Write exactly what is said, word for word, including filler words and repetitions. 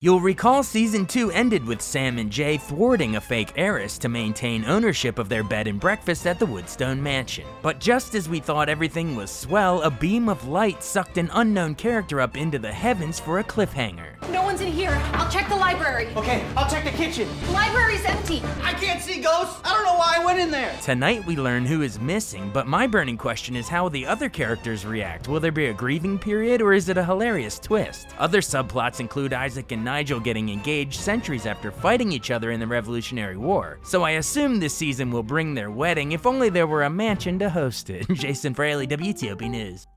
You'll recall Season two ended with Sam and Jay thwarting a fake heiress to maintain ownership of their bed and breakfast at the Woodstone Mansion. But just as we thought everything was swell, a beam of light sucked an unknown character up into the heavens for a cliffhanger. No one's in here. I'll check the library. Okay, I'll check the kitchen. The library's empty. I can't see ghosts. I don't know why I went in there. Tonight we learn who is missing, but my burning question is how the other characters react. Will there be a grieving period, or is it a hilarious twist? Other subplots include Isaac and Nigel getting engaged centuries after fighting each other in the Revolutionary War, so I assume this season will bring their wedding, if only there were a mansion to host it. Jason Fraley, W T O P News.